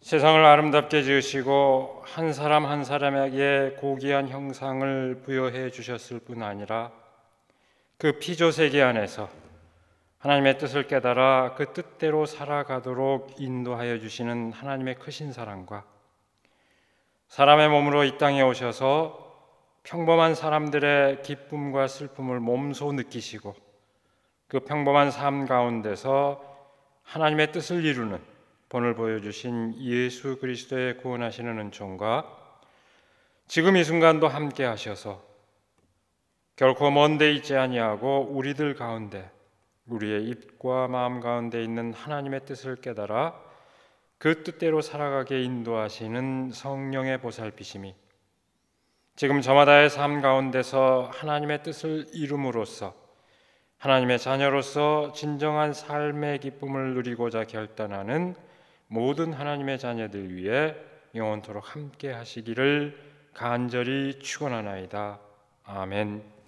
세상을 아름답게 지으시고 한 사람 한 사람에게 고귀한 형상을 부여해 주셨을 뿐 아니라 그 피조 세계 안에서 하나님의 뜻을 깨달아 그 뜻대로 살아가도록 인도하여 주시는 하나님의 크신 사랑과 사람의 몸으로 이 땅에 오셔서 평범한 사람들의 기쁨과 슬픔을 몸소 느끼시고 그 평범한 삶 가운데서 하나님의 뜻을 이루는 본을 보여주신 예수 그리스도의 구원하시는 은총과 지금 이 순간도 함께 하셔서 결코 먼데 있지 아니하고 우리들 가운데 우리의 입과 마음 가운데 있는 하나님의 뜻을 깨달아 그 뜻대로 살아가게 인도하시는 성령의 보살피심이 지금 저마다의 삶 가운데서 하나님의 뜻을 이룸으로써 하나님의 자녀로서 진정한 삶의 기쁨을 누리고자 결단하는 모든 하나님의 자녀들 위해 영원토록 함께 하시기를 간절히 축원하나이다. 아멘.